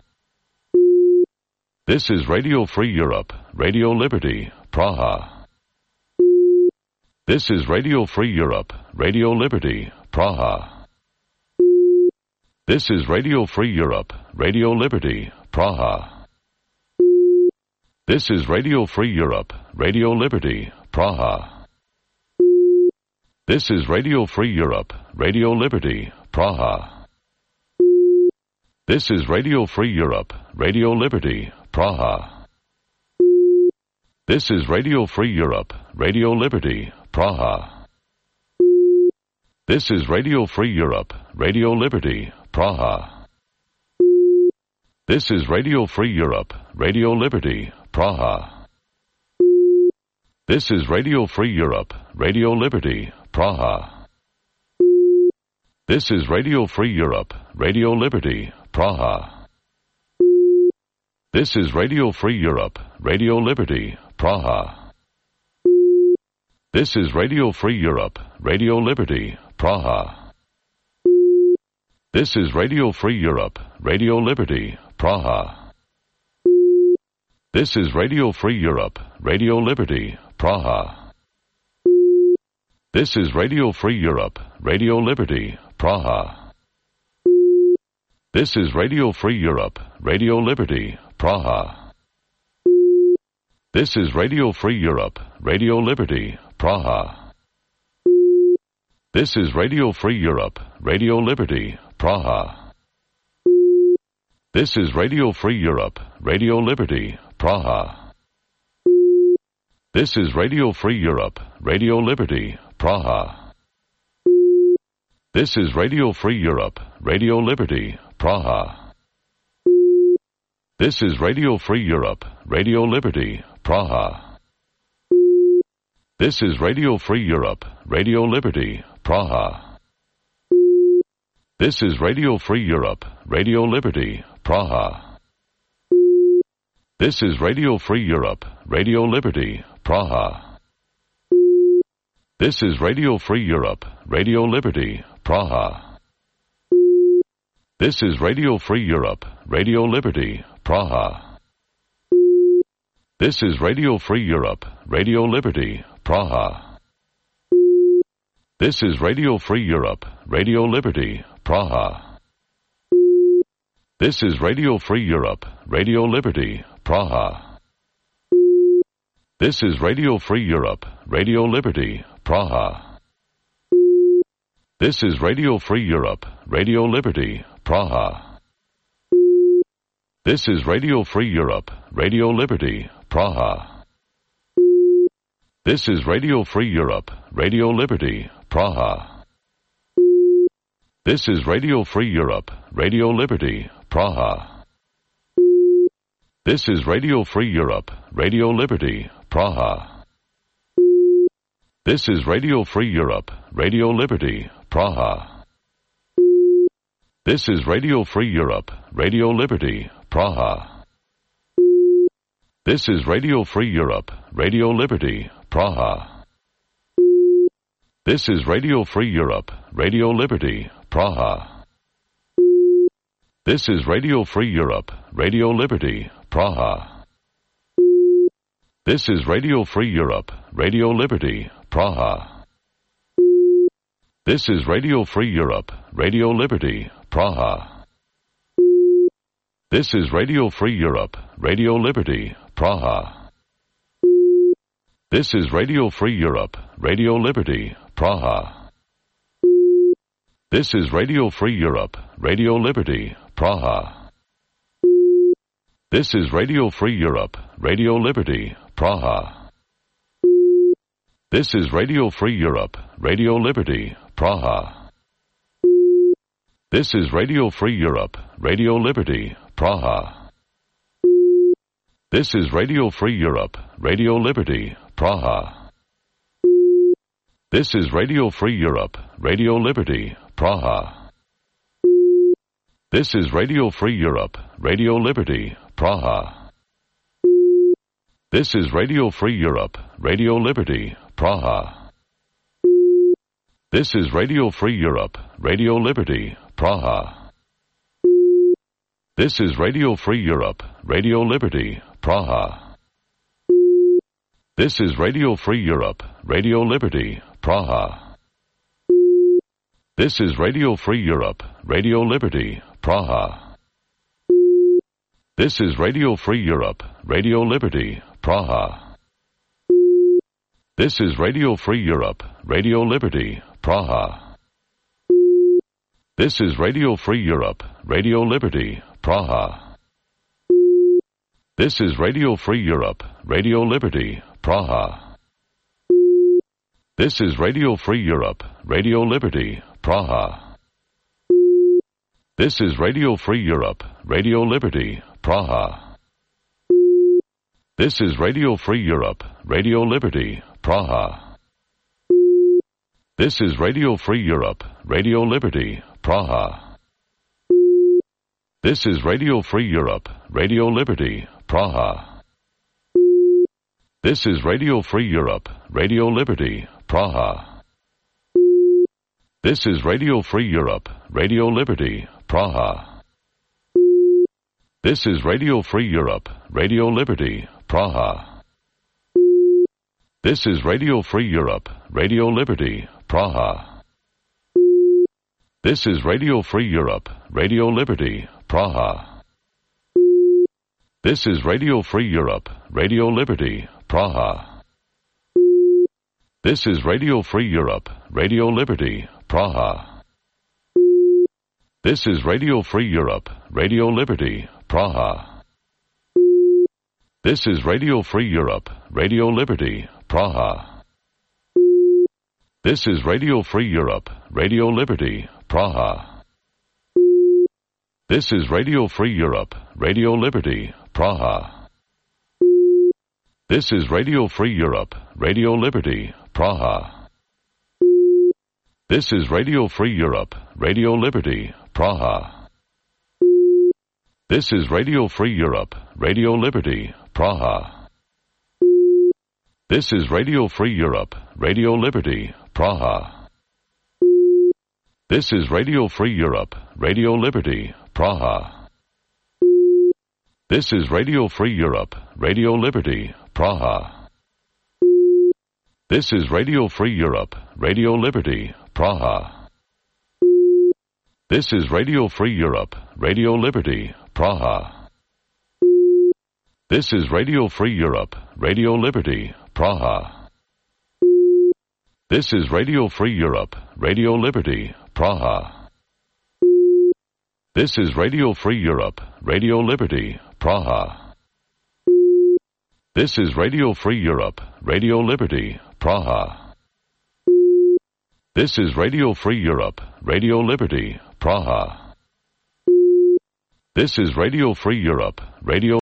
This is Radio Free Europe, Radio Liberty, Praha. This is Radio Free Europe, Radio Liberty, Praha. This is Radio Free Europe, Radio Liberty, Praha. This is Radio Free Europe, Radio Liberty, Praha. This is Radio Free Europe, Radio Liberty, Praha. This is Radio Free Europe, Radio Liberty, Praha. This is Radio Free Europe, Radio Liberty, Praha. This is Radio Free Europe, Radio Liberty, Praha. This is Radio Free Europe, Radio Liberty, Praha. This is Radio Free Europe, Radio Liberty, Praha. This is Radio Free Europe, Radio Liberty, Praha. This is Radio Free Europe, Radio Liberty, Praha. This is Radio Free Europe, Radio Liberty, Praha. This is Radio Free Europe, Radio Liberty, Praha. This is Radio Free Europe, Radio Liberty, Praha. This is Radio Free Europe, Radio Liberty, Praha. This is Radio Free Europe, Radio Liberty, Praha. This is Radio Free Europe, Radio Liberty, Praha. This is Radio Free Europe, Radio Liberty, Praha. This is Radio Free Europe, Radio Liberty, Praha. This is Radio Free Europe, Radio Liberty, Praha. This is Radio Free Europe, Radio Liberty, Praha. This is Radio Free Europe, Radio Liberty, Praha. This is Radio Free Europe, Radio Liberty, Praha. This is Radio Free Europe, Radio Liberty, Praha. This is Radio Free Europe, Radio Liberty, Praha. This is Radio Free Europe, Radio Liberty, Praha. This is Radio Free Europe, Radio Liberty, Praha. This is Radio Free Europe, Radio Liberty, Praha. This is Radio Free Europe, Radio Liberty, Praha. This is Radio Free Europe, Radio Liberty, Praha. This is Radio Free Europe, Radio Liberty, Praha. This is Radio Free Europe, Radio Liberty, Praha. This is Radio Free Europe, Radio Liberty, Praha. This is Radio Free Europe, Radio Liberty, Praha. This is Radio Free Europe, Radio Liberty, Praha. This is Radio Free Europe, Radio Liberty, Praha. This is Radio Free Europe, Radio Liberty, Praha. This is Radio Free Europe, Radio Liberty, Praha. This is Radio Free Europe, Radio Liberty, Praha. This is Radio Free Europe, Radio Liberty, Praha. This is Radio Free Europe, Radio Liberty, Praha. This is Radio Free Europe, Radio Liberty, Praha. This is Radio Free Europe, Radio Liberty, Praha. This is Radio Free Europe, Radio Liberty, Praha. This is Radio Free Europe, Radio Liberty, Praha. This is Radio Free Europe, Radio Liberty, Praha. This is Radio Free Europe, Radio Liberty, Praha. This is Radio Free Europe, Radio Liberty, Praha. This is Radio Free Europe, Radio Liberty, Praha. This is Radio Free Europe, Radio Liberty, Praha. This is Radio Free Europe, Radio Liberty, Praha. This is Radio Free Europe, Radio Liberty, Praha. This is Radio Free Europe, Radio Liberty, Praha. This is Radio Free Europe, Radio Liberty, Praha. This is Radio Free Europe, Radio Liberty, Praha. This is Radio Free Europe, Radio Liberty, Praha. This is Radio Free Europe, Radio Liberty, Praha. This is Radio Free Europe, Radio Liberty, Praha. This is Radio Free Europe, Radio Liberty, Praha. This is Radio Free Europe, Radio Liberty, Praha. This is Radio Free Europe, Radio Liberty, Praha. This is Radio Free Europe, Radio Liberty, Praha. This is Radio Free Europe, Radio Liberty, Praha. This is Radio Free Europe, Radio Liberty, Praha. This is Radio Free Europe, Radio Liberty, Praha. This is Radio Free Europe, Radio Liberty, Praha. This is Radio Free Europe, Radio Liberty, Praha. This is Radio Free Europe, Radio Liberty, Praha. This is Radio Free Europe, Radio Liberty, Praha. This is Radio Free Europe, Radio Liberty, Praha. This is Radio Free Europe, Radio Liberty, Praha. This is Radio Free Europe, Radio Liberty, Praha. This is Radio Free Europe, Radio Liberty, Praha. This is Radio Free Europe, Radio Liberty, Praha. This is Radio Free Europe, Radio Liberty, Praha. This is Radio Free Europe, Radio Liberty, Praha. This is Radio Free Europe, Radio Liberty, Praha. This is Radio Free Europe, Radio Liberty, Praha. This is Radio Free Europe, Radio Liberty, Praha. This is Radio Free Europe, Radio Liberty, Praha. This is Radio Free Europe, Radio Liberty, Praha. This is Radio Free Europe, Radio Liberty, Praha. This is Radio Free Europe, Radio Liberty, Praha. This is Radio Free Europe, Radio Liberty, Praha. This is Radio Free Europe, Radio Liberty, Praha. This is Radio Free Europe, Radio Liberty, Praha. This is Radio Free Europe, Radio Liberty, Praha. This is Radio Free Europe, Radio Liberty, Praha. This is Radio Free Europe, Radio Liberty, Praha. This is Radio Free Europe, Radio Liberty, Praha. This is Radio Free Europe, Radio